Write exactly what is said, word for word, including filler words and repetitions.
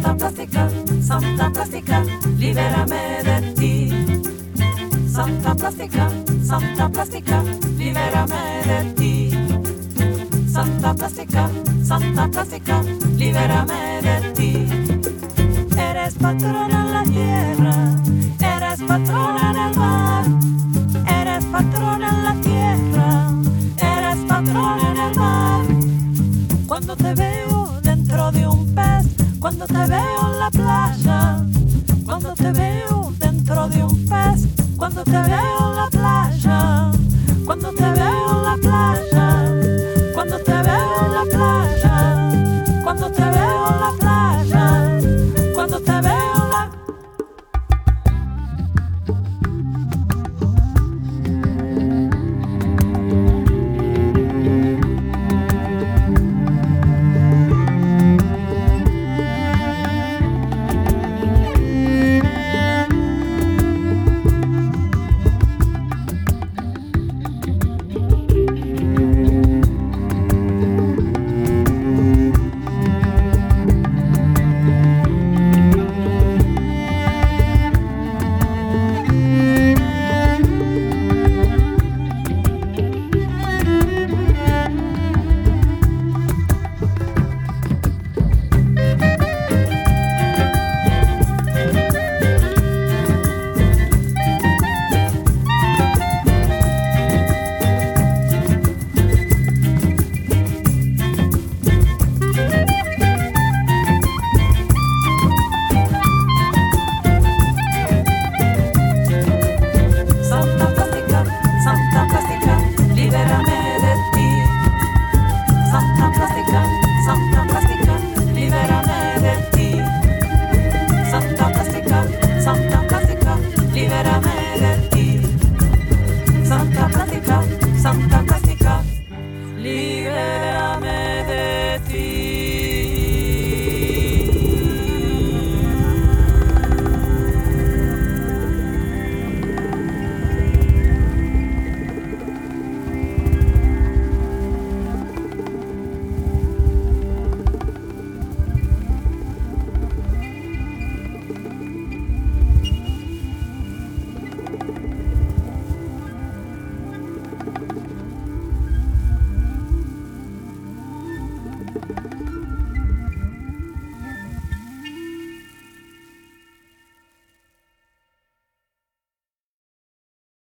Santa Plástica, Santa Plástica, libérame de ti. Santa Plástica, Santa Plástica, libérame de ti. Santa Plástica, Santa Plástica, libérame de ti. Eres patrona en la tierra, eres patrona en el mar, eres patrona en la tierra, eres patrona en el mar. Cuando te veo dentro de un pez, cuando te veo en la playa, cuando te veo dentro de un pez, cuando te veo en la